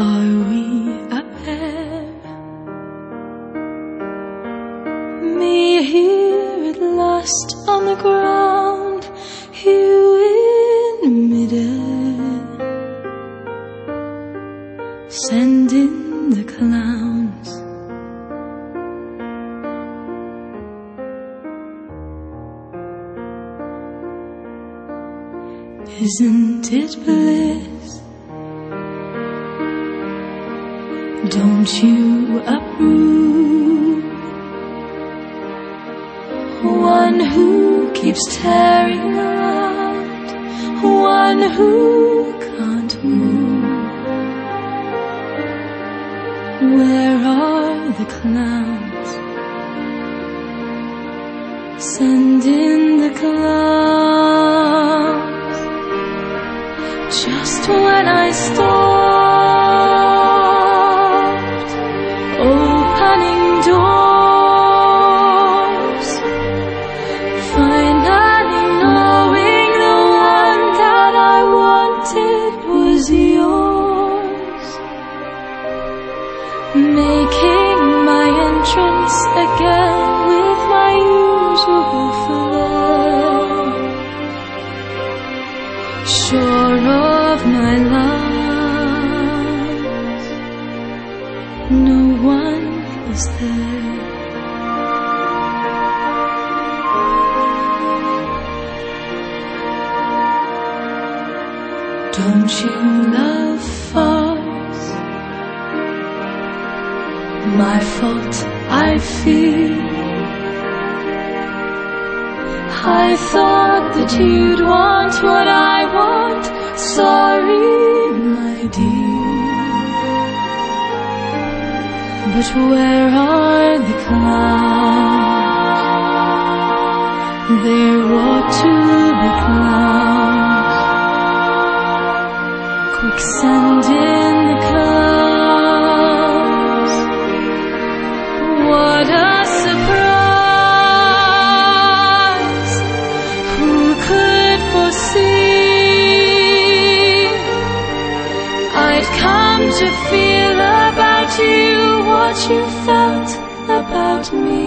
Are we a pair? Me here at last on the ground, you in midair. Send in the clowns. Isn't it bliss? Don't you approve? One who keeps tearing around, one who can't move. Where are the clowns? Send in the clowns. Just when I stopped opening doors, finally knowing the one that I wanted was yours, making my entrance again with my usual flair, sure of my lies, no one is there. Don't you love farce? My fault, I feel. I thought that you'd want what I want. Sorry, my dear. But where are the clowns? There ought to be clowns. Quick, send in the clowns. What a surprise! Who could foresee I'd come to feel about you what you felt about me?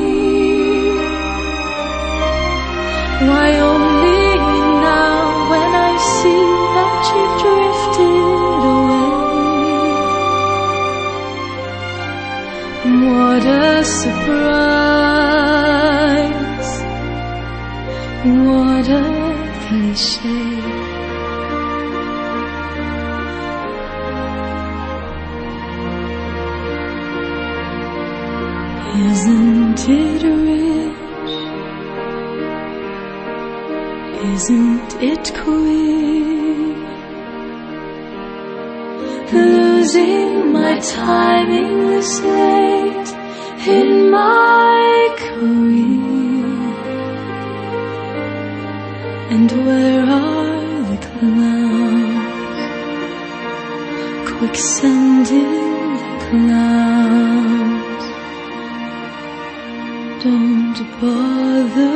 Why only now when I see that you've drifted away? What a surprise! What a cliché! Isn't it rich? Isn't it queer? Losing my timing this late in my career. And where are the clowns? Quick, send in the clowns. Don't bother